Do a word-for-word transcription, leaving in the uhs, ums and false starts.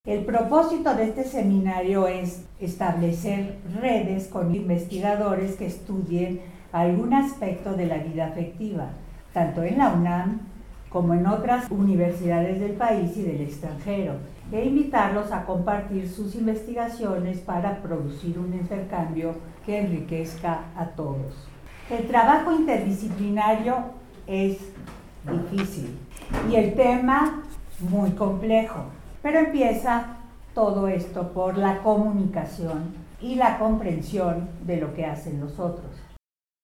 El propósito de este seminario es establecer redes con investigadores que estudien algún aspecto de la vida afectiva, tanto en la UNAM como en otras universidades del país y del extranjero, e invitarlos a compartir sus investigaciones para producir un intercambio que enriquezca a todos. El trabajo interdisciplinario es difícil y el tema muy complejo, pero empieza todo esto por la comunicación y la comprensión de lo que hacen los otros.